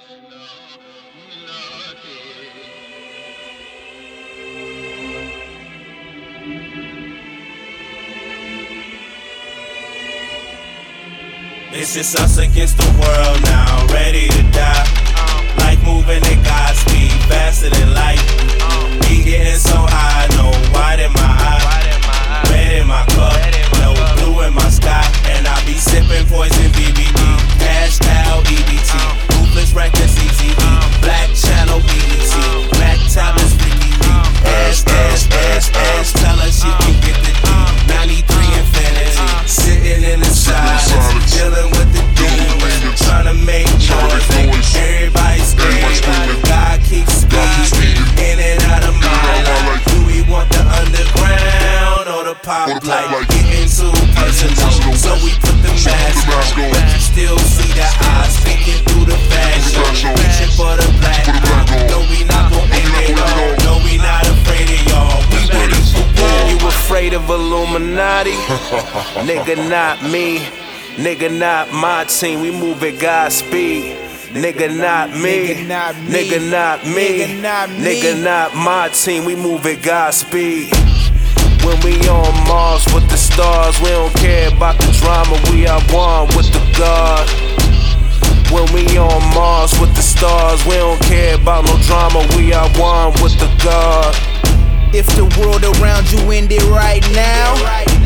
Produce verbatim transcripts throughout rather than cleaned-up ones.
It's just us against the world now, ready to die. Life moving at God's speed, faster than light. Be getting so high, no white in my eye, red in my cup, no blue in my sky. And I be sipping poison B B D, cash cow E B T, ruthless reckless E T V, black channel B B T, black tablets freaky D, ass, ass, ass, ass, tell her she can get the D, ninety-three infinity, sitting in the silence, dealing with the demons, trying to make noise, everybody screaming, God keeps speeding, in and out of my life. Do we want the underground or the pop light? Getting too personal, so we put the mask on, but you still see the eyes peeking through the fashion, reaching for the black. No, we not gon' aim it all. No, we not afraid of y'all. We ready for war. You afraid of Illuminati? Nigga, not me. Nigga, not my team. We move at God's speed. Nigga, not me. Nigga, not me. Nigga, not my team. We move at God's speed. When we on Mars with the stars, we don't care about the drama. We are one with the God. When we on Mars with the stars, we don't care about no drama. We are one with the God. If the world around you ended right now,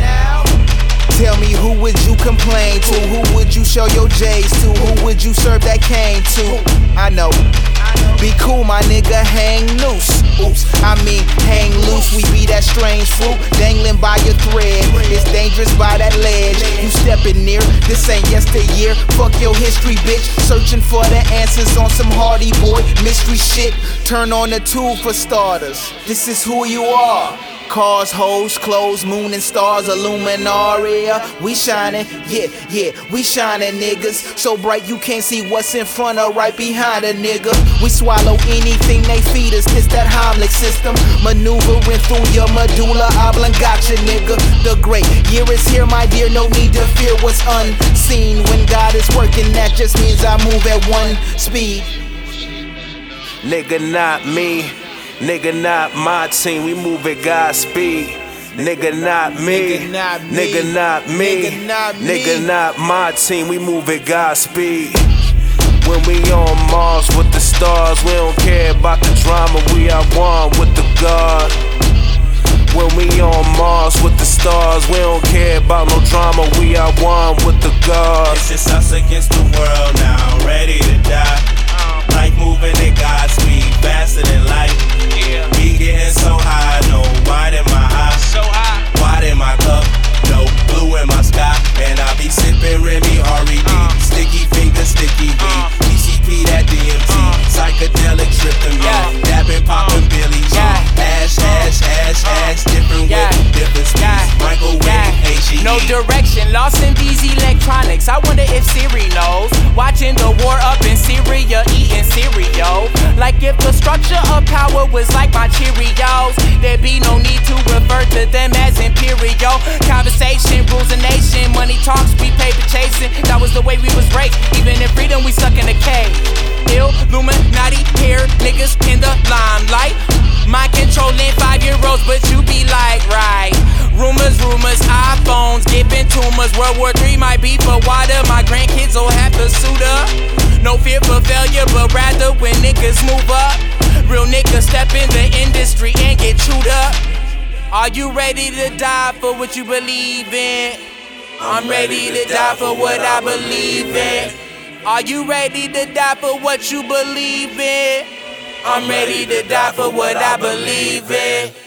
tell me, who would you complain to? Who would you show your J's to? Who would you serve that cane to? I know. Be cool, my nigga, hang loose. Oops, I mean hang loose. We be that strange fruit dangling by your thread. It's dangerous by that ledge. You stepping near, this ain't yesteryear. Fuck your history, bitch. Searching for the answers on some Hardy Boy mystery shit. Turn on the tube for starters. This is who you are. Cars, hoes, clothes, moon and stars, Illuminaria. We shining, yeah, yeah, we shining, niggas. So bright you can't see what's in front or right behind a nigga. We swallow anything they feed us, this that Heimlich system. Maneuvering through your medulla oblongata, nigga. The great year is here, my dear, no need to fear what's unseen. When God is working, that just means I move at one speed. Nigga, not me. Nigga, not my team, we move at God's speed. Nigga, not me. Nigga, not me. Nigga, not my team, we move at God's speed. When we on Mars with the stars, we don't care about the drama. We are one with the God. When we on Mars with the stars, we don't care about no drama. We are one with the God. It's just us against the world now, ready to die. Life moving at God's speed, faster than light. Be getting so high, no white in my eye, so high, white in my cup, no blue in my sky. And I be sipping Remy R E D, uh, sticky finger, sticky D, uh, P C P that D M T, uh, psychedelic tripping me, yeah, dabbing, popping uh, Billy G, yeah, hash, hash, hash, hash, different yeah, with different speeds, yeah, microwave, yeah, H E E. No direction, lost in these electronics. I wonder if Siri knows. Watching the war up in Syria, eating cereal. Like if the structure of power was like my Cheerios, there'd be no need to refer to them as imperial. Conversation rules a nation, money talks, we paper chasing. That was the way we was raised, even in freedom we stuck in a cave. Illuminati here, niggas in the limelight. Mind controlling five-year-olds, but you be like, right. Rumors, rumors, iPhones, giving tumors. World War Three might be for water, my grandkids will have to suit up. No fear for failure, but rather when niggas move up. Real niggas step in the industry and get chewed up. Are you ready to die for what you believe in? I'm ready to die for what I believe in. Are you ready to die for what you believe in? I'm ready to die for what I believe in.